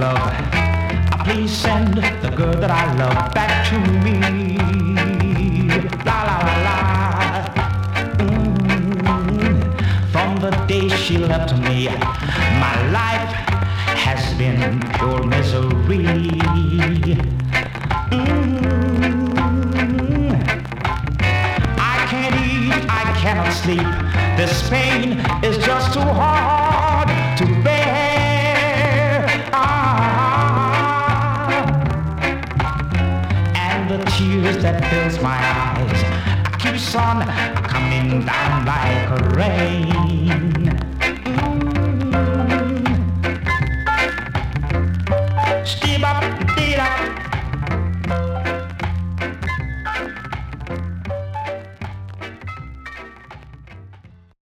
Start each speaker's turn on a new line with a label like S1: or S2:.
S1: love. Please send the girl that I love back to me. La la la la. From the day she left me, my life has been pure misery. I can't eat, I cannot sleep. This pain is just too hard to bear. And the tears that fills my eyes keeps on coming down like rain.